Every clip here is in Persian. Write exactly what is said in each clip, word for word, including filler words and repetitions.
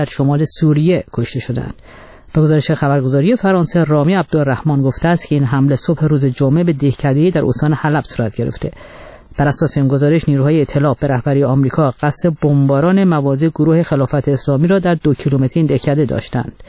در شمال سوریه کشته شدند. به گزارش خبرگزاری فرانسه، رامی عبدالرحمن گفته است که این حمله صبح روز جمعه به دهکده‌ای در استان حلب صورت گرفته. بر اساس این گزارش، نیروهای ائتلاف به رهبری آمریکا قصد بمباران مواضع گروه خلافت اسلامی را در دو کیلومتری این دهکده داشتند.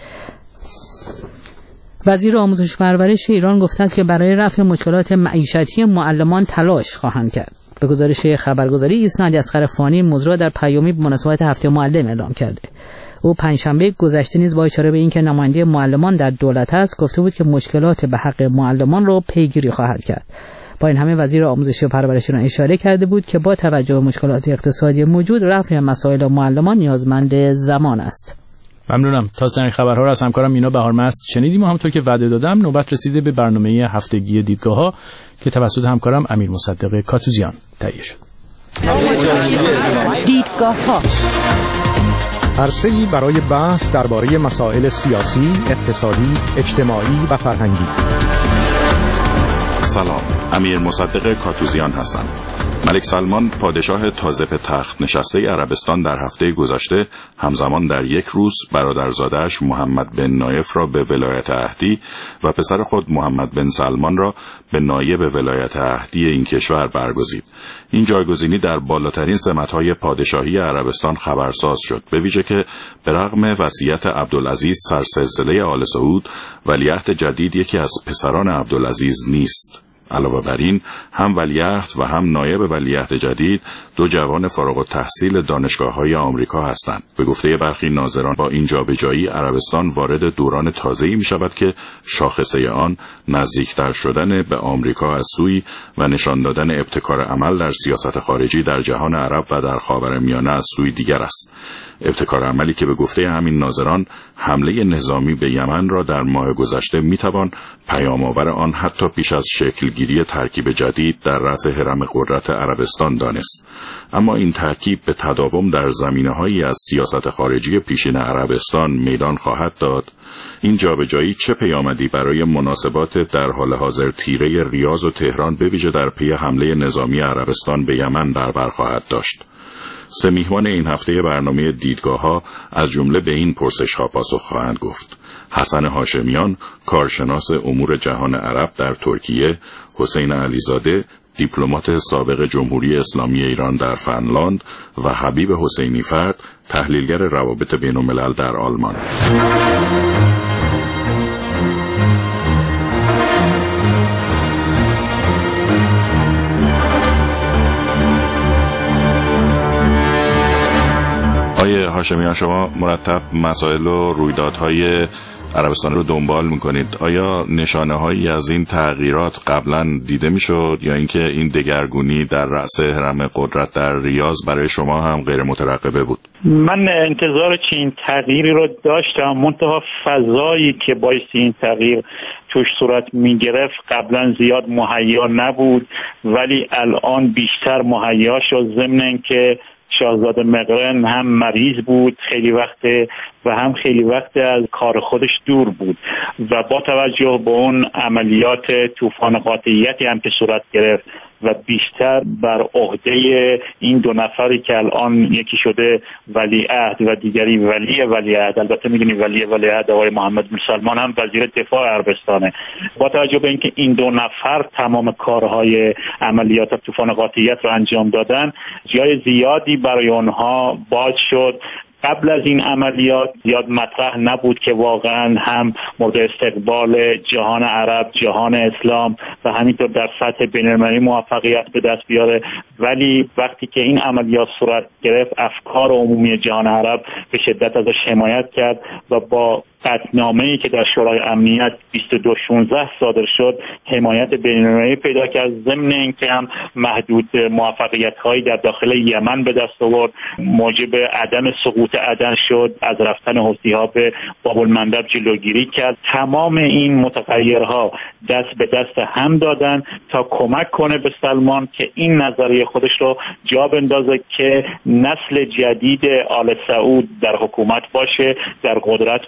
وزیر آموزش و پرورش ایران گفته است که برای رفع مشکلات معیشتی معلمان تلاش خواهند کرد. به گزارش خبرگزاری ایسنا، اصغر فانی موضوع در پیامی به مناسبت هفته معلم اعلام کرده. او پنجشنبه گذشته نیز با اشاره به اینکه نماینده معلمان در دولت است، گفته بود که مشکلات به حق معلمان را پیگیری خواهد کرد. با این همه وزیر آموزش و پرورش ایران اشاره کرده بود که با توجه به مشکلات اقتصادی موجود، رفع مسائل معلمان نیازمند زمان است. ممنونم. تا سرین خبرها را از همکارم مینا بهارمست شنیدیم و همونطور که وعده دادم نوبت رسیده به برنامه هفتگی دیدگاه‌ها که توسط همکارم امیر مصدق کاتوزیان تهیه شد. دیدگاه‌ها عرصه‌ای برای بحث درباره مسائل سیاسی، اقتصادی، اجتماعی و فرهنگی. سلام، امیر مصدق کاتوزیان هستم. ملک سلمان پادشاه تازه به تخت نشسته عربستان در هفته گذشته همزمان در یک روز برادرزاده‌اش محمد بن نایف را به ولایت عهدی و پسر خود محمد بن سلمان را به نایب ولایت عهدی این کشور برگزید. این جایگزینی در بالاترین سمت‌های پادشاهی عربستان خبرساز شد، به ویژه که به رغم وصیت عبدالعزیز سرسلسله آل سعود، ولیعهد جدید یکی از پسران عبدالعزیز نیست. علاوه بر این، هم ولیعهد و هم نایب ولیعهد جدید دو جوان فارغ التحصیل دانشگاه‌های آمریکا هستند. به گفته برخی ناظران، با این جابجایی عربستان وارد دوران تازه‌ای می‌شود که شاخصه آن نزدیکتر شدن به آمریکا از سوی و نشان دادن ابتکار عمل در سیاست خارجی در جهان عرب و در خاورمیانه از سوی دیگر است. ابتکار عملی که به گفته همین ناظران حمله نظامی به یمن را در ماه گذشته میتوان پیام‌آور آن حتی پیش از شکلگیری ترکیب جدید در رأس هرم قدرت عربستان دانست. اما این ترکیب به تداوم در زمینه‌هایی از سیاست خارجی پیشین عربستان میدان خواهد داد. این جابجایی چه پیامدی برای مناسبات در حال حاضر تیره ریاض و تهران به ویژه در پی حمله نظامی عربستان به یمن در بر خواهد داشت؟ سه میهمان این هفته برنامه دیدگاه‌ها از جمله به این پرسش‌ها پاسخ خواهند گفت: حسن هاشمیان، کارشناس امور جهان عرب در ترکیه، حسین علیزاده، دیپلمات سابق جمهوری اسلامی ایران در فنلاند و حبیب حسینی فرد، تحلیلگر روابط بین‌الملل در آلمان. آقای هاشمیان، شما مرتب مسائل و رویدادهای عربستان رو دنبال میکنید. آیا نشانه هایی از این تغییرات قبلا دیده میشد یا اینکه این دگرگونی در رأس هرم قدرت در ریاض برای شما هم غیر مترقبه بود؟ من انتظار چنین تغییری رو داشتم، منتها فضایی که باعث این تغییر توش صورت میگرفت قبلا زیاد مهیا نبود، ولی الان بیشتر مهیا شد، ضمن اینکه شاهزاده مقرن هم مریض بود خیلی وقت و هم خیلی وقت از کار خودش دور بود و با توجه به اون عملیات طوفان قاطعیتی هم که صورت گرفت و بیشتر بر عهده این دو نفری که الان یکی شده ولیعهد و دیگری ولی ولیعهد، البته میدونی ولی ولیعهد آقای محمد بن سلمان هم وزیر دفاع عربستانه، با توجه به اینکه این دو نفر تمام کارهای عملیات طوفان قاطعیت رو انجام دادن، جای زیادی برای اونها باز شد. قبل از این عملیات زیاد مطرح نبود که واقعا هم مورد استقبال جهان عرب، جهان اسلام و همینطور در سطح بین‌المللی موفقیت به دست بیاره، ولی وقتی که این عملیات صورت گرفت افکار عمومی جهان عرب به شدت ازش حمایت کرد و با قطعنامه‌ای که در شورای امنیت بیست و دو شانزده صادر شد حمایت بین‌المللی پیدا کرد، ضمن اینکه هم محدود موفقیت‌هایی در داخل یمن به دست آورد، موجب عدم سقوط عدن شد، از رفتن حوثی‌ها به باب المندب جلوگیری کرد. تمام این متغیرها دست به دست هم دادن تا کمک کنه به سلمان که این نظریه خودش رو جا بندازه که نسل جدید آل سعود در حکومت باشه، در قدرت باشه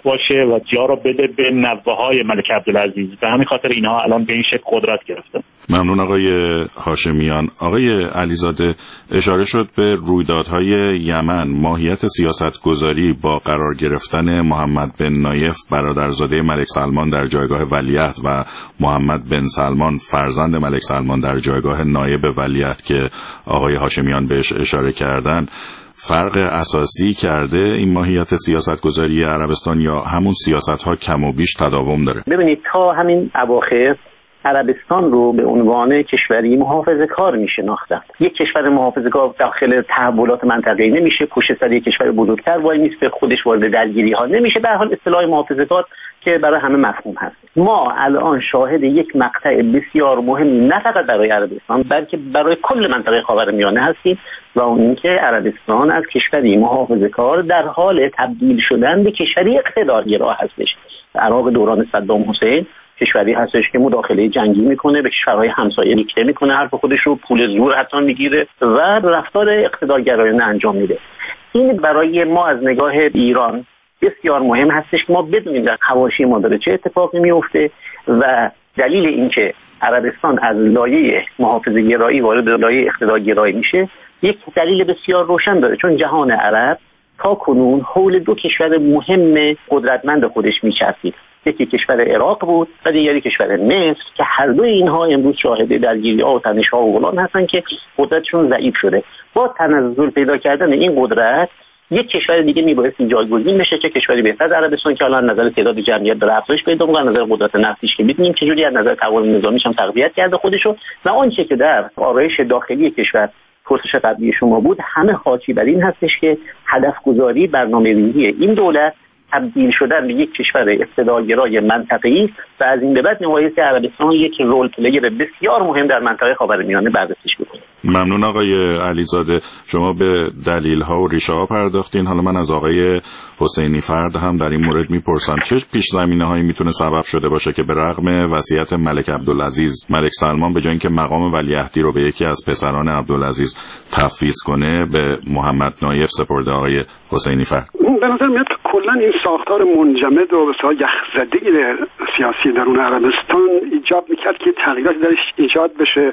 و جا رو بده به نوه‌های ملک عبدالعزیز. به همین خاطر اینها الان به این شکل قدرت گرفتن. ممنون آقای هاشمیان. آقای علیزاده، اشاره شد به رویدادهای یمن. ماهیت سیاستگذاری با قرار گرفتن محمد بن نایف برادرزاده ملک سلمان در جایگاه ولیعهد و محمد بن سلمان فرزند ملک سلمان در جایگاه نایب ولیعهد که آقای هاشمیان بهش اشاره کردن، فرق اساسی کرده این ماهیت سیاستگذاری عربستان یا همون سیاست‌ها کم و بیش تداوم داره؟ ببینید، تا همین اواخر عربستان رو به عنوان کشوری محافظه‌کار می‌شناختند. یک کشور محافظه‌کار داخل تحولات منطقه‌ای نمیشه، پشت سر یک کشور بزرگتر وای میسته، خودش وارد درگیری‌ها نمیشه. به هر حال اصطلاح محافظه‌کار که برای همه مفهوم هست. ما الان شاهد یک مقطع بسیار مهم نه فقط برای عربستان بلکه برای کل منطقه خاورمیانه هستیم و اون اینکه عربستان از کشوری محافظه‌کار در حال تبدیل شدن به کشوری اقتدارگرا هستش. عراق دوران صدام حسین کشوری هستش که مداخله جنگی میکنه، به کشورهای همسایه دیکته میکنه، حرف خودش رو، پول زور حتی میگیره و رفتار اقتدارگرایانه انجام میده. این برای ما از نگاه ایران بسیار مهم هستش که ما بدونیم در حواشی ما داره چه اتفاقی میفته و دلیل اینکه عربستان از لایه محافظه‌گرایی وارد لایه اقتدارگرایی میشه یک دلیل بسیار روشن داره، چون جهان عرب تا کنون حول دو کشور مهم قدرتمند خودش میچرخید. یکی کشور عراق بود و دیگری کشور مصر که هر دو اینها امروز شاهد درگیری‌ها و تنش‌ها و غلان هستن که قدرتشون ضعیف شده. با تنزل پیدا کردن این قدرت یک کشور دیگه میبایستی جایگزین بشه، چه کشوری بهتر از عربستان که الان نظر تعداد جمعیت داره افزایش پیدا می‌کنه، نظر قدرت نفتیش که می‌بینیم چجوری از نظر تعاون نظامیش هم تقویت کرده خودشو و آنچه که در آرایش داخلی کشور پرسش قبلی شما بود همه حاکی بر این هستش که هدف گذاری برنامه‌ریزی این دولت تبدیل شدن به یک کشور اقتدارگرای منطقه‌ای و از این به بعد نمایش عربستان یک رول پلیر بسیار مهم در منطقه خاورمیانه بررسیش بکنه. ممنون آقای علیزاده. شما به دلیل‌ها و ریشه‌ها پرداختین. حالا من از آقای حسینی فرد هم در این مورد میپرسم چه پیش زمینه‌هایی میتونه سبب شده باشه که به رغم وصیت ملک عبدالعزیز ملک سلمان به جای اینکه مقام ولیعهدی رو به یکی از پسران عبدالعزیز تفویض کنه به محمد نایف سپرده؟ آقای حسینی فرد، به نظر میاد کلا این ساختار منجمد و بسیار یخزده سیاسی درون عربستان ایجاب میکرد که تغییراتی درش ایجاد بشه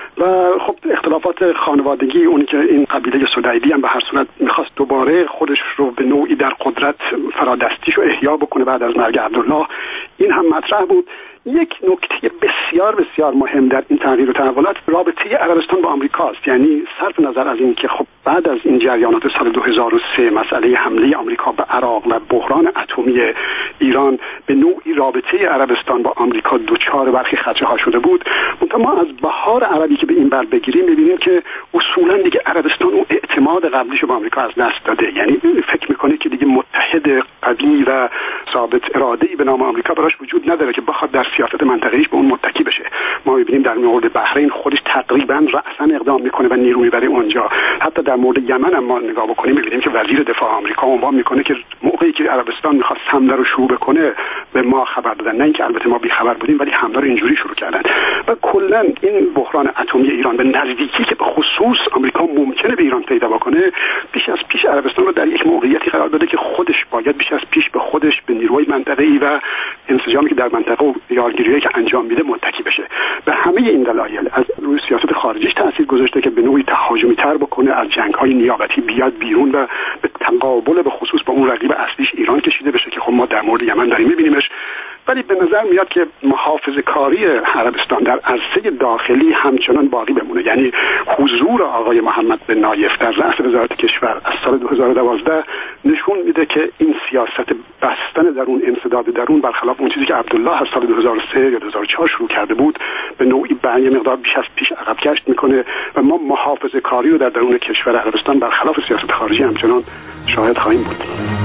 و خب اختلافات خانوادگی، اونی که این قبیله سدیدی هم به هر صورت میخواست دوباره خودش رو به نوعی در قدرت فرادستیش رو احیا بکنه بعد از مرگ عبدالله، این هم مطرح بود. یک نکته بسیار بسیار مهم در این تغییر و تحولات رابطه عربستان با آمریکاست. یعنی صرف نظر از این که خب بعد از این جریانات سال دو هزار و سه مسئله حمله آمریکا به عراق و بحران اتمی ایران به نوعی رابطه عربستان با آمریکا دوچار برخی خدشه ها شده بود. منتها ما از بهار عربی که به این بر بگیریم می‌بینیم که اصولا دیگه عربستان اون اعتماد قبلیشو به آمریکا از دست داده. یعنی فکر می‌کنه که دیگه متحد قوی و ثابت اراده‌ای به نام آمریکا براش وجود نداره که بخواد در سیاست منطقه‌ایش به اون متکی بشه. ما می‌بینیم در مورد بحرین خودش تقریبا رأساً اقدام می‌کنه و نیرو می‌بره اونجا. حتی در مورد یمن هم ما نگاه بکنیم می‌بینیم که وزیر دفاع آمریکا عنوان می‌کنه که موقعی که عربستان می‌خواد حمله رو شروع بکنه به ما خبر دادن، نه اینکه البته ما بی‌خبر بودیم ولی حمله رو اینجوری شروع کردن. و کلاً این بحران اتمی ایران به نزدیکی که به خصوص آمریکا ممکنه به ایران پیدا بکنه بیش از پیش عربستان رو در یک موقعیتی قرار داده که خودش باید بیش از پیش به خودش به نیروی منطقه‌ای و انسجامی که در منطقه و یارگیری که انجام میده متکی بشه. به همه این دلایل از روی سیاست خارجیش تاثیر گذاشته که به نوعی تهاجمی تر بکنه، از جنگ‌های نیابتی بیاد بیرون و به تقابل به خصوص با اون رقیب اصلیش ایران کشیده بشه که خب ما در مورد یمن داریم می‌بینیمش. ولی به نظر میاد که محافظه‌کاری عربستان در عرصه داخلی همچنان باقی بمونه. یعنی حضور آقای محمد بن نایف در رأس وزارت کشور از سال دو هزار و دوازده نشون میده که این سیاست بستن درون، انسداد درون، برخلاف اون چیزی که عبدالله از سال دو هزار و سه یا دو هزار و چهار شروع کرده بود به نوعی به یه مقدار بیش از پیش عقب کشت میکنه و ما محافظه‌کاری رو در درون کشور عربستان برخلاف سیاست خارجی همچنان شاهد خواهیم بود.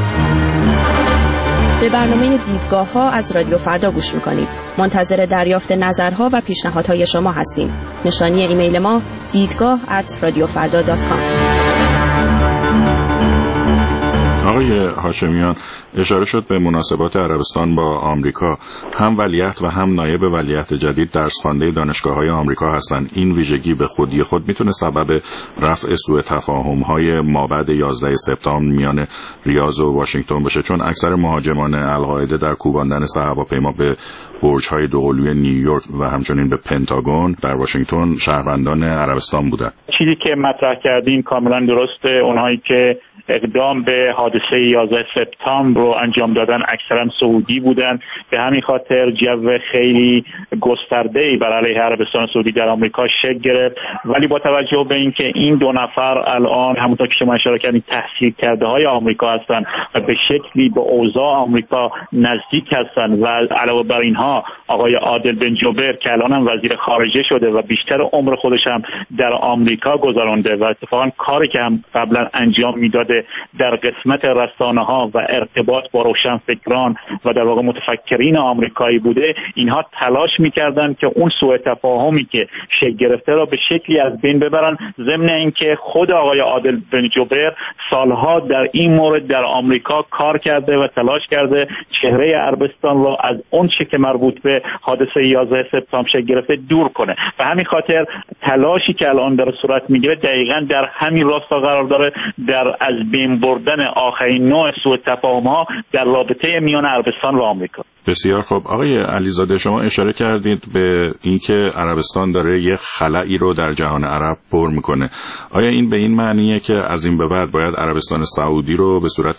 به برنامه دیدگاه‌ها از رادیو فردا گوش می‌کنید. منتظر دریافت نظرها و پیشنهادهای شما هستیم. نشانی ایمیل ما دیدگاه ات رادیو فردا دات کام. آقای هاشمیان، اشاره شد به مناسبات عربستان با آمریکا. هم ولیعهد و هم نایب ولیعهد جدید درس‌خوانده دانشگاه‌های آمریکا هستند. این ویژگی به خودی خود میتونه سبب رفع سوء تفاهم‌های مابعد یازده سپتامبر میان ریاض و واشنگتن بشه، چون اکثر مهاجمان القاعده در کوباندن سه هواپیما به برج‌های دوقلوی نیویورک و همچنین به پنتاگون در واشنگتن شهروندان عربستان بودند. چیزی که مطرح کردین کاملا درسته. اونهایی که اقدام به حادثه یازده سپتامبر رو انجام دادن اکثرا سعودی بودن. به همین خاطر جو خیلی گسترده‌ای بر علیه عربستان سعودی در آمریکا شکل گرفت. ولی با توجه به اینکه این دو نفر الان همونطور که شما اشاره کردین تحصیل کرده های آمریکا هستن و به شکلی به اوضاع آمریکا نزدیک هستن و علاوه بر اینها آقای عادل بن جبیر که الان هم وزیر خارجه شده و بیشتر عمر خودش هم در آمریکا گذرانده و اتفاقا کاری که هم قبلا انجام میداده در قسمت رسانه‌ها و ارتباط با روشنفکران و در واقع متفکرین آمریکایی بوده، اینها تلاش می‌کردن که اون سوء تفاهمی که شکل گرفته را به شکلی از بین ببرن، ضمن اینکه خود آقای عادل بن جبیر سالها در این مورد در آمریکا کار کرده و تلاش کرده چهره عربستان را از اون چه که مربوط به حادثه یازده سپتامبر شکل گرفته دور کنه. و همین خاطر تلاشی که الان در صورت میگیره دقیقاً در همین راستا قرار داره، در از بین بردن آخرین نوع سوء تفاهم‌ها در رابطه میان عربستان و آمریکا. بسیار خوب. آقای علیزاده، شما اشاره کردید به اینکه عربستان داره یه خلایی رو در جهان عرب پر میکنه. آیا این به این معنیه که از این به بعد باید عربستان سعودی رو به صورت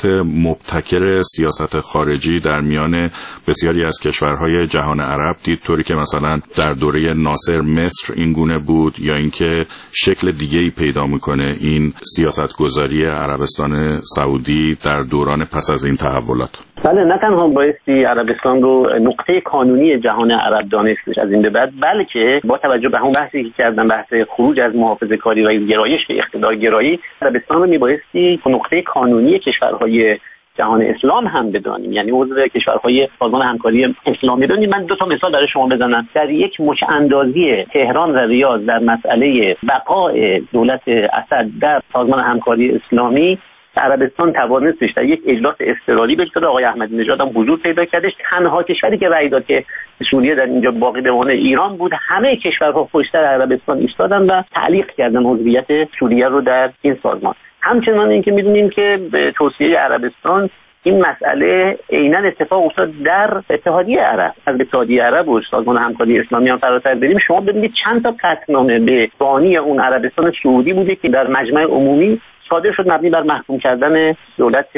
مبتکر سیاست خارجی در میان بسیاری از کشورهای جهان عرب دید، طوری که مثلا در دوره ناصر مصر این گونه بود، یا اینکه شکل دیگه‌ای پیدا میکنه این سیاستگذاری عربستان سعودی در دوران پس از این تحولات؟ بله، نه تنها بایستی عربستان رو نقطه کانونی جهان عرب دانستش از این به بعد، بلکه با توجه به همون بحثی که کردم، بحث خروج از محافظه‌کاری و گرایش به اقتدارگرایی، عربستان رو میبایستی نقطه کانونی کشورهای جهان اسلام هم بدانیم، یعنی عضو کشورهای سازمان همکاری اسلامی بدانیم. من دو تا مثال برای شما بزنم. در یک مچ اندازی تهران و ریاض در مسئله بقای دولت اسد در سازمان همکاری اسلامی، عربستان توانستش در یک اجلاس اضطراری به آقای احمدی نژاد هم حضور پیدا کردش. تنها کشوری که رأی داد که سوریه در اینجا باقی بمانه ایران بود. همه کشورها پشت عربستان ایستادن و تعلیق کردن عضویت سوریه رو در این سازمان. همچنان اینکه میدونیم که به توصیه عربستان این مسئله عیناً اتفاق افتاد در اتحادیه عرب. از اتحادیه عرب و سازمان همکاری اسلامی هم فراتر بریم، شما ببینید چند تا قطعنامه به بانی اون عربستان سعودی بوده که در مجمع عمومی صادر شد مبنی بر محکوم کردن دولت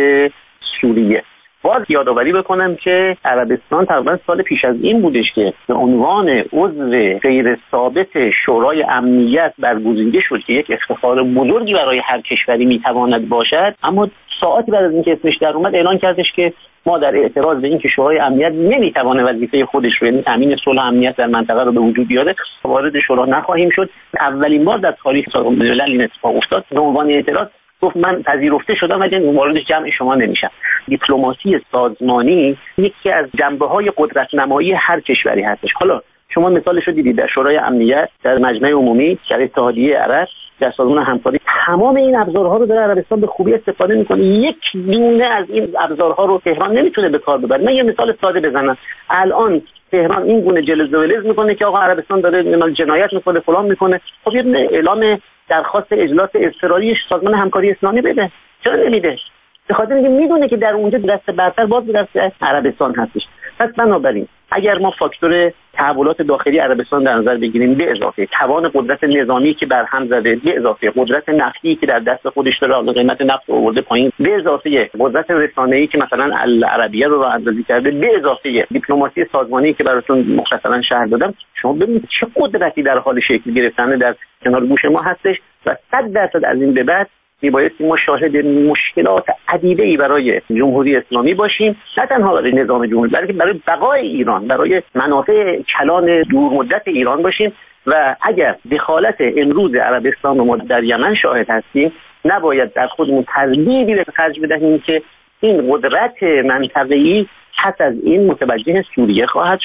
سوریه. باز یادآوری بکنم که عربستان تقریبا سال پیش از این بودش که به عنوان عضو غیر ثابت شورای امنیت برگزیده شد که یک افتخار بزرگی برای هر کشوری میتواند باشد، اما ساعتی بعد از اینکه اسمش در اومد اعلان کردش که ما در اعتراض به اینکه شورای امنیت نمیتونه وظیفه خودش رو، یعنی تامین صلح و امنیت در منطقه رو به وجود بیاره، وارد شورا نخواهیم شد. اولین بار در تاریخ سازمان ملل این اتفاق افتاد. به عنوان اعتراض گفت من پذیرفته شدم ولی وارد جمع شما نمیشم. دیپلماسی سازمانی یکی از جنبه‌های قدرت نمایی هر کشوری هستش. حالا شما مثالش رو دیدید در شورای امنیت، در مجمع عمومی، در اتحادیه عرب، در سازمان همکاری. تمام این ابزارها رو در عربستان به خوبی استفاده میکنه. یک دونه از این ابزارها رو تهران نمیتونه به کار ببره. من یه مثال ساده بزنم. الان تهران این گونه جلز و ولز میکنه که آقا عربستان داره جنایت میکنه، فلان میکنه. خب یه اعلام درخواست اجلاس اضطراری سازمان همکاری اسلامی بده. چرا نمیده؟ به خاطر اینکه میدونه که در اونجا دست برتر باز به دست عربستان هستش. پس بنابراین اگر ما فاکتور تحولات داخلی عربستان در نظر بگیریم، به اضافه توان قدرت نظامی که برهم زده، به اضافه قدرت نفتی که در دست خودش داره، قیمت نفت آورده پایین، به اضافه قدرت رسانه‌ای که مثلا العربیه رو راه اندازی کرده، به اضافه دیپلماسی سازمانی که براتون مختصرا شرح دادم، شما ببینید چه قدرتی در حال شکل گرفتن در کنار گوش ما هستش و صد درصد از این به بعد میبایستی ما شاهد مشکلات عدیده‌ای برای جمهوری اسلامی باشیم، نه تنها برای نظام جمهوری بلکه برای بقای ایران، برای منافع کلان دورمدت ایران باشیم. و اگر دخالت امروز عربستان رو ما در یمن شاهد هستیم، نباید در خودمون تردیدی به خرج بدهیم که این قدرت منطقه‌ای پس از این متوجه سوریه خواهد شد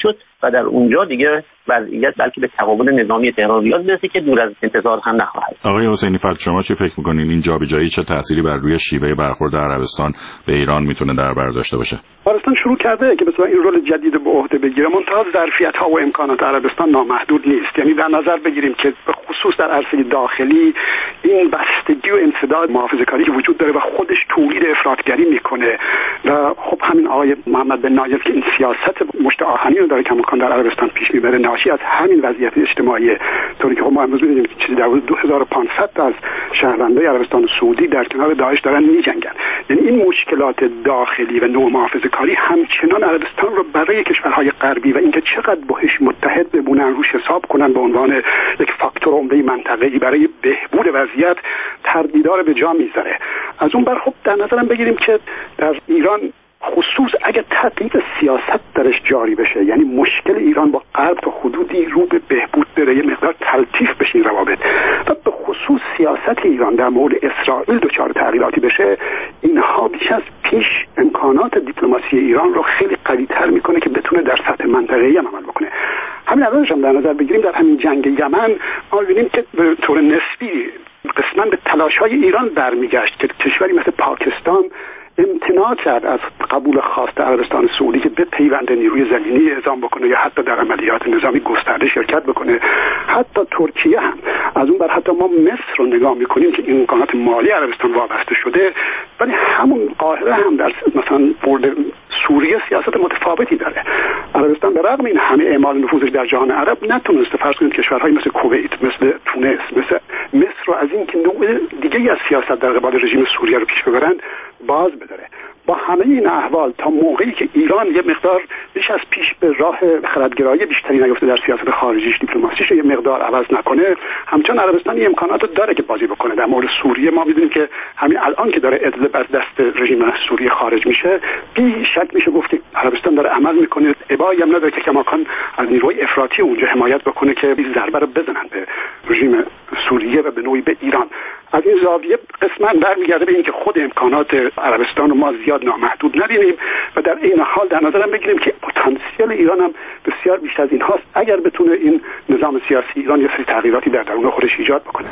و در اونجا دیگه وضعیت بلکه به تقابل نظامی تهران ریاض برسه که دور از انتظار هم نخواهد. آقای حسینی فر، شما چی فکر می‌کنین این جابجایی چه تأثیری بر روی شیوه برخورد عربستان به ایران میتونه در بر داشته باشه؟ عربستان شروع کرده که مثلا این رول جدید به عهده بگیره، منتها ظرفیت‌ها و امکانات عربستان نامحدود نیست. یعنی در نظر بگیریم که به خصوص در عرصه داخلی این بستگی و انسداد محافظه‌کاری که وجود داره و خودش تولید افراطگری میکنه و خب همین آقای محمد بن نایف که این سیاست مشت آهنی رو داره که مکان در عربستان پیش میبره، ناشی از همین وضعیت اجتماعی، طوری که خب ما امروز می‌بینیم که چیزی در حدود دو هزار و پانصد از شهروندان عربستان سعودی در کنار داعش دارن میجنگن. یعنی این مشکلات داخلی و نوع محافظه‌کاری همچنان عربستان رو برای کشورهای غربی و اینکه چقدر باهاش متحد بمونن روش حساب کنن به عنوان یک فاکتور عمده منطقه‌ای برای بهبود وضعیت تردیدار به جا میذاره. از اون بر خب در نظرم بگیریم که در ایران خصوص اگه تغییر سیاست درش جاری بشه، یعنی مشکل ایران با غرب تا حدودی رو به بهبود بره، یه مقدار تلطیف بشه این روابط و به خصوص سیاست ایران در مورد اسرائیل دچار تغییراتی بشه، اینها بیش از پیش امکانات دیپلماسی ایران رو خیلی قوی‌تر میکنه که بتونه در سطح منطقه‌ای هم عمل بکنه. همین الانش هم در نظر بگیریم در همین جنگ یمن ما می‌بینیم که به طور نسبی قسماً به تلاش‌های ایران برمیگشت که کشوری مثل پاکستان امتناع کرد از قبول خواست عربستان سعودی که به پیوند نیروی زمینی اعزام بکنه یا حتی در عملیات نظامی گسترده شرکت بکنه. حتی ترکیه هم از اون بر حتی ما مصر رو نگاه میکنیم که این امکانات مالی عربستان وابسته شده، ولی همون قاهره هم در مثلا مورد سوریه سیاست متفاوتی داره. عربستان به رغم این همه اعمال نفوذش در جهان عرب نتونسته فرض کنید کشورهای مثل کویت، مثل تونس، مثل مصر رو از این که نوع دیگه از سیاست در قبال رژیم سوریه رو پیش ببرند باز بداره. با همه این احوال تا موقعی که ایران یه مقدار بیش از پیش به راه خردگرایی بیشتری نیفته در سیاست خارجیش، دیپلماسیش یه مقدار عوض نکنه، همچنان عربستان این امکانات رو داره که بازی بکنه. در مورد سوریه ما می‌بینیم که همین الان که داره ادلب از دست رژیم سوریه خارج میشه، بی شک میشه گفت که عربستان داره عمل میکنه، ابایی هم نداره که کماکان از نیروی افراطی اونجا حمایت بکنه که این ضربه رو بزنن به رژیم سوریه و به نوعی به ایران. از این زاویه قسماً برمیگرده به اینکه خود امکانات عربستان رو ما زیاد نامحدود نبینیم و در این حال در نظرم بگیریم که پتانسیل ایران هم بسیار بیشتر از این هاست اگر بتونه این نظام سیاسی ایران یه سری تغییراتی در درون خودش ایجاد بکنه.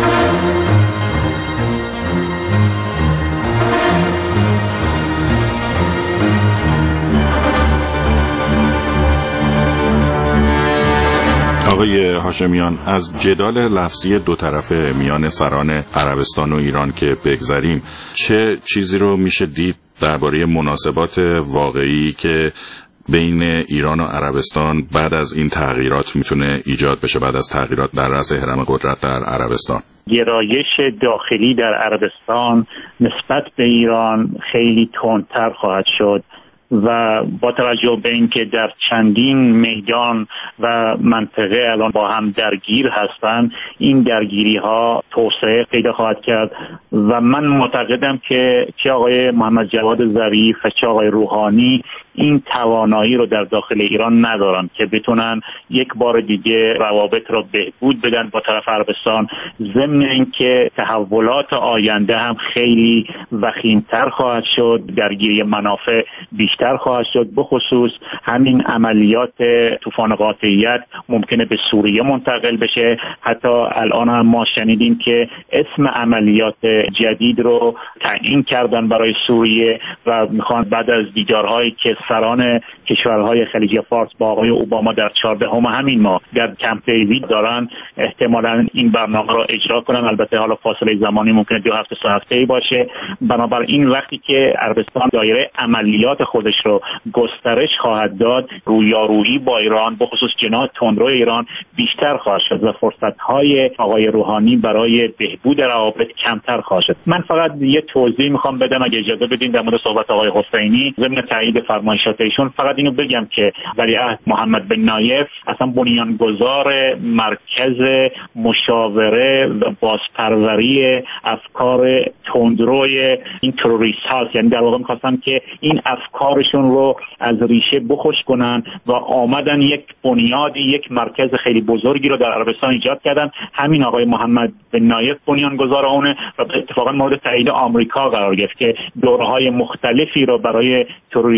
آقای هاشمیان، از جدال لفظی دو طرفه میان سران عربستان و ایران که بگذریم، چه چیزی رو میشه دید درباره مناسبات واقعی که بین ایران و عربستان بعد از این تغییرات میتونه ایجاد بشه، بعد از تغییرات در رأس هرم قدرت در عربستان؟ گرایش داخلی در عربستان نسبت به ایران خیلی تندتر خواهد شد و با توجه به اینکه در چندین میدان و منطقه الان با هم درگیر هستند، این درگیری ها توسعه پیدا خواهد کرد و من معتقدم که چه آقای محمد جواد ظریف و چه آقای روحانی این توانایی رو در داخل ایران ندارن که بتونن یک بار دیگه روابط رو بهبود بدن با طرف عربستان، ضمن اینکه تحولات آینده هم خیلی وخیم‌تر خواهد شد، درگیری منافع بیشتر خواهد شد. بخصوص همین عملیات طوفان قاطعیت ممکنه به سوریه منتقل بشه. حتی الان هم ما شنیدیم که اسم عملیات جدید رو تعیین کردن برای سوریه و میخوان بعد از دیدارهایی که سران کشورهای خلیج فارس با آقای اوباما در چهاردهم همین ماه در کمپ دیوید دارن، احتمالاً این برنامه رو اجرا کنن. البته حالا فاصله زمانی ممکنه دو هفته سه هفته‌ای باشه. بنابراین وقتی که عربستان دایره عملیات خودش رو گسترش خواهد داد، رویارویی با ایران بخصوص جناح تندرو ایران بیشتر خواهد شد و فرصت‌های آقای روحانی برای بهبود روابط کمتر خواهد شد. من فقط یه توضیح میخوام بدم اگه اجازه بدین در مورد صحبت آقای حسینی ضمن تایید فرمایشات ایشون. فقط اینو بگم که ولیعهد محمد بن نایف اصلا بنیانگذار مرکز مشاوره و بازپروری افکار تندروی این تروریست هاست. یعنی در واقع می‌خواستن که این افکارشون رو از ریشه بخوش کنن و آمدن یک بنیادی، یک مرکز خیلی بزرگی رو در عربستان ایجاد کردن. همین آقای محمد بن نایف بنیانگذار اونه و اتفاقا مورد تایید آمریکا قرار گرفت که دوره‌های مختلفی رو برای تروریست‌های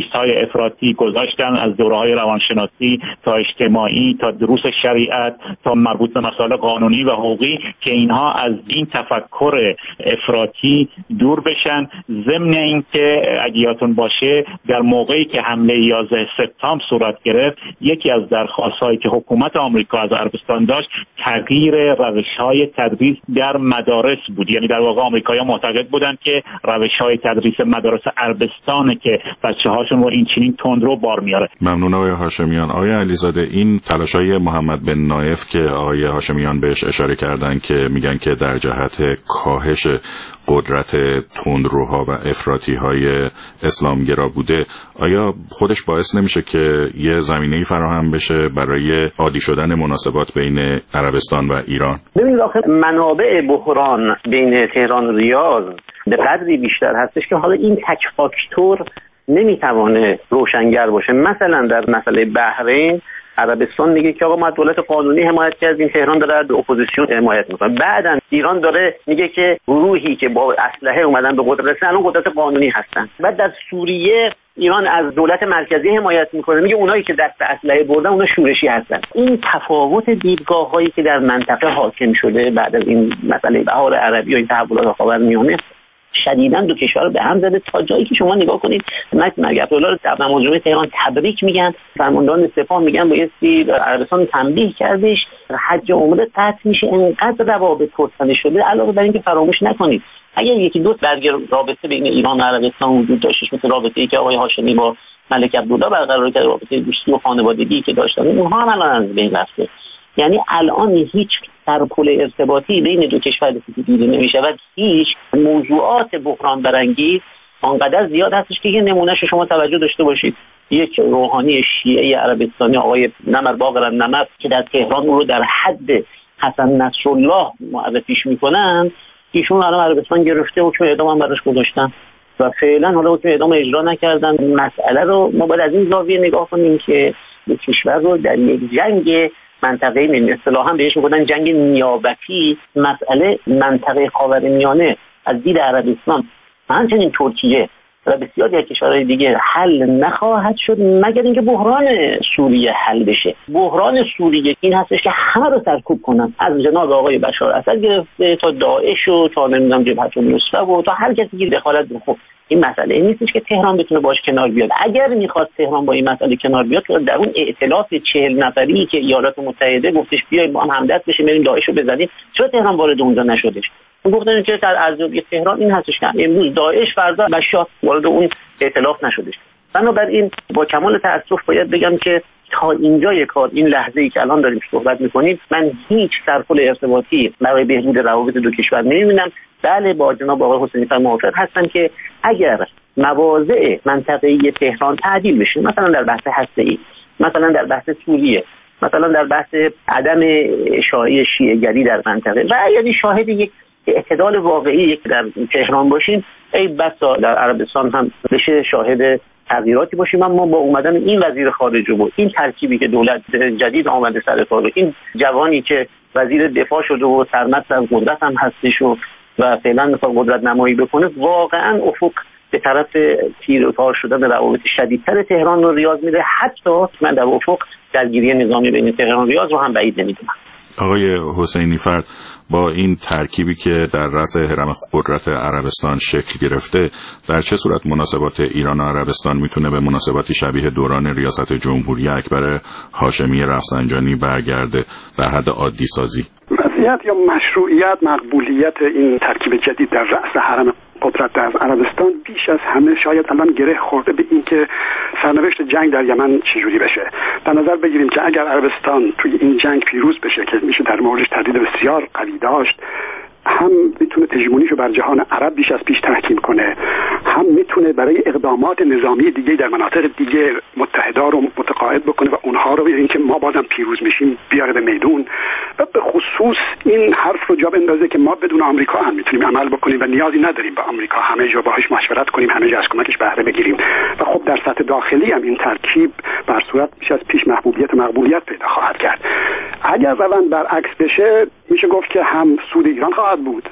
افراطی گذاشتن، از دوره‌های روانشناسی تا اجتماعی تا دروس شریعت تا مربوط به مسائل قانونی و حقوقی، که اینها از این تفکر افراطی دور بشن. ضمن اینکه اگه یادتون باشه در موقعی که حمله یازده سپتامبر صورت گرفت، یکی از درخواست‌هایی که حکومت آمریکا از عربستان داشت تغییر روش‌های تدریس در مدارس بود. یعنی در واقع آمریکایی‌ها معتقد بودند که روش‌های تدریس مدارس عربستانه که بچه‌هاشون رو این چنین تندرو بار میاره. ممنون آقای هاشمیان. آقای علیزاده، این تلاش‌های محمد بن نایف که آقای هاشمیان بهش اشاره کردن که میگن که در جهت کاهش قدرت تندروها و افراطی‌های اسلامگرا بوده، آیا خودش باعث نمیشه که یه زمینه‌ای فراهم بشه برای عادی شدن مناسبات بین عربستان و ایران؟ ببینید آخه منابع بحران بین تهران و ریاض به قدری بیشتر هستش که حالا این تک فاکتور نمیتوانه روشنگر باشه. مثلا در مسئله بحرین عربستان میگه که آقا ما دولت قانونی حمایت کردیم، تهران داره از اپوزیسیون حمایت میکنه. بعداً ایران داره میگه که گروهی که با اسلحه اومدن به قدرت رسیدن الان قدرت قانونی هستن. بعد در سوریه ایران از دولت مرکزی حمایت میکنه، میگه اونایی که دست اسلحه بردن اونا شورشی هستن. این تفاوت دیدگاه‌هایی که در منطقه حاکم شده بعد از این مسئله بهار عربی و این تحولات خاورمیانه شدیداً دو کشور رو به هم زده، تا جایی که شما نگاه کنید مرگ عبدالله رو در مجمع تهران تبریک میگن، فرماندهان سپاه میگن بایستی عربستان تنبیه کردش، حج عمره قطع میشه. انقدر روابط پرسنده شده. علاوه بر اینکه فراموش نکنید اگر یکی دو برگ رابطه بین ایران و عربستان وجود داشت، مثل رابطه‌ای که آقای هاشمی با ملک عبدالله برقرار کرد، رابطه دوستی و خانوادگی که داشتن، اونها هم الان از بین رفته. یعنی الان هیچ سرپل ارتباطی بین دو کشور دیده نمیشه و هیچ موضوعات بحران برانگیز آنقدر زیاد هستش که یه نمونهش شما توجه داشته باشید. یک روحانی شیعه عربستانی آقای نمر باقر نمر که در تهران رو در حد حسن نصرالله معرفیش میکنن، ایشون الان عربستان گرفته حکم اعدام هم براش گذاشتن و فعلا حالا حکم اعدام اجرا نکردن. مسئله رو ما باید از این زاویه نگاه کنیم که دو کشور رو در یک جنگ منطقه می اصطلاحاً بهش میگن جنگ نیابتی، مسئله منطقه خاورمیانه از دید عربستان همچنین ترکیه و بسیاری از کشورهای دیگه حل نخواهد شد مگر اینکه بحران سوریه حل بشه. بحران سوریه این هستش که همه رو سرکوب کنن، از جناب آقای بشار اسد گرفته تا داعش و تا نمیدونم جبهه النصره و تا هر کسی که دخالت بکنه. این مسئله این نیستش که تهران بتونه باش کنار بیاد. اگر میخواد تهران با این مسئله کنار بیاد، در اون ائتلاف چهل نفری که ایالات متحده گفتش بیایم با هم همدست بشیم بریم داعش رو بزنیم، چرا تهران وارد اونجا نشدش؟ گفتن که در ارزیابی تهران این هستش که امروز داعش فردا بشار وارد اون ائتلاف نشدش. بنابراین با کمال تأسف باید بگم که تا اینجای کار، این لحظه‌ای که الان داریم صحبت می‌کنیم، من هیچ سرپل ارتباطی برای بهبود روابط دو کشور نمی‌بینم. بله با جناب آقای حسینی فر موافق هستم که اگر مواضع منطقه‌ای تهران تعدیل بشه، مثلا در بحث هسته‌ای، مثلا در بحث سوریه، مثلا در بحث عدم اشاعه شیعه‌گری در منطقه و یعنی شاهد یک اعتدال واقعی که در تهران باشیم، ای بسا در عربستان هم بشه شاهد تغییراتی باشیم. اما با اومدن این وزیر خارجه و این ترکیبی که دولت جدید آمده سر کار، این جوانی که وزیر دفاع شده و سرمست از قدرت هم هستش و و فعلا میخواد قدرت نمایی بکنه، واقعا افق به طرف تیرکار شدن روابط شدیدتر تهران و ریاض میره. حتی من در افق درگیری نظامی بین تهران و ریاض رو هم بعید نمیدونم. آقای حسینی فرد، با این ترکیبی که در رأس هرم قدرت عربستان شکل گرفته، در چه صورت مناسبات ایران و عربستان میتونه به مناسباتی شبیه دوران ریاست جمهوری اکبر هاشمی رفسنجانی برگرده در حد عادی سازی؟ وضعیت یا مشروعیت مقبولیت این ترکیب جدید در رأس هرم قدرت در عربستان بیش از همه شاید الان گره خورده به این که سرنوشت جنگ در یمن چجوری بشه. در نظر بگیریم که اگر عربستان توی این جنگ پیروز بشه که میشه در موردش تردید بسیار قوی داشت، هم میتونه هژمونیشو بر جهان عرب بیش از پیش تحکیم کنه، هم میتونه برای اقدامات نظامی دیگه در مناطق دیگه متحدا رو متقاعد بکنه و اونها رو ببینیم که ما بازم پیروز میشیم بیاره به میدون. و به خصوص این حرف رو جا بندازه که ما بدون آمریکا هم میتونیم عمل بکنیم و نیازی نداریم به آمریکا، همه جا باهاش مشورت کنیم، همه جا از کمکش بهره بگیریم. و خب در سطح داخلی هم این ترکیب بر صورت بیش از پیش محبوبیت و مقبولیت پیدا خواهد کرد. اگر روند برعکس بشه، میشه گفت که هم سود ایران خواهد بود،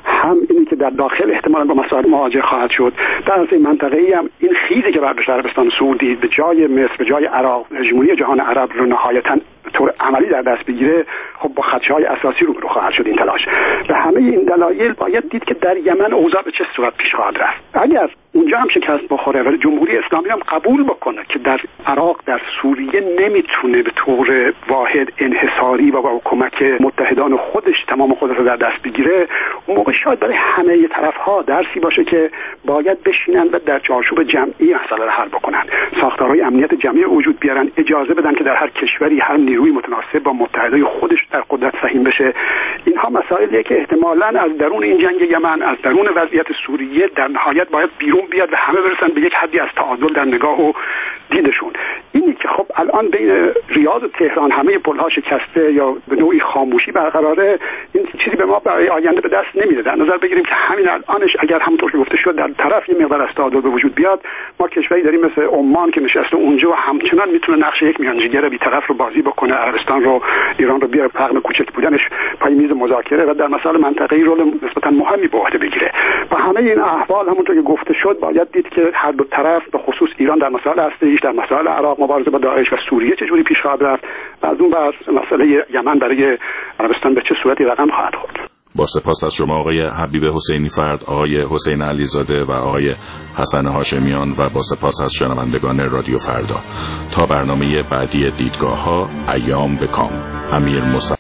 هم اینی که در داخل احتمالاً با مسائل مواجه خواهد شد. در عرصه منطقه‌ای هم این خیزی که برداشت عربستان سعودی به جای مصر، به جای عراق، هژمونی جهان عرب رو نهایتاً طور عملی در دست بگیره، خب با خدشه‌های اساسی روبرو خواهد شد این تلاش. به همه این دلایل باید دید که در یمن اوضاع به چه صورت پیش خواهد رفت. اگر اونجا هم شکست بخوره ولی جمهوری اسلامی هم قبول بکنه که در عراق، در سوریه نمیتونه به طور واحد انحصاری و با کمک متحدان خودش تمام قدرت رو در دست بگیره، اون موقع شاید برای همه طرف‌ها درسی باشه که باید بشینن و در چارچوب جمعی مسئله رو حل بکنن. ساختارهای امنیت جمعی وجود بیارن، اجازه بدن که در هر کشوری هر نیروی متناسب با متحدای خودش در قدرت سهیم بشه. اینها مسائلیه که احتمالاً از درون این جنگ یمن، از درون وضعیت سوریه در نهایت باید بیرون بیاد و همه برسن به یک حدی از تعادل در نگاه و دیدشون. اینی که خب الان بین ریاض و تهران همه پل‌ها شکسته یا به نوعی خاموشی برقراره، این چیزی به ما برای آینده به دست نمیده. در نظر بگیریم که همین الانش اگر همونطور که گفته شد در طرف یه مقدار از تعادل به وجود بیاد، ما کشوری داریم مثل عمان که نشسته اونجا و همچنان میتونه نقش یک میانجیگر بی‌طرف رو بازی بکنه، عربستان رو، ایران رو بیاره رغم کوچک بودنش پای میز مذاکره و در مسائل منطقه‌ای رول نسبتاً مهمی به عهده بگیره. و همه این احوال همونطور که گفته شد باید دید که هر دو طرف به خصوص ایران در مسائل هسته‌ایش، در مسائل عراق مبارزه با داعش و سوریه چه جوری پیش خواهد رفت و از اون بر مسئله یمن برای عربستان به چه صورتی رقم خواهد خورد. با سپاس از شما آقای حبیب حسینی فرد، آقای حسین علیزاده و آقای حسن هاشمیان و با سپاس از شنوندگان رادیو فردا. تا برنامه بعدی دیدگاه‌ها، ایام به کام. امیر مصطفی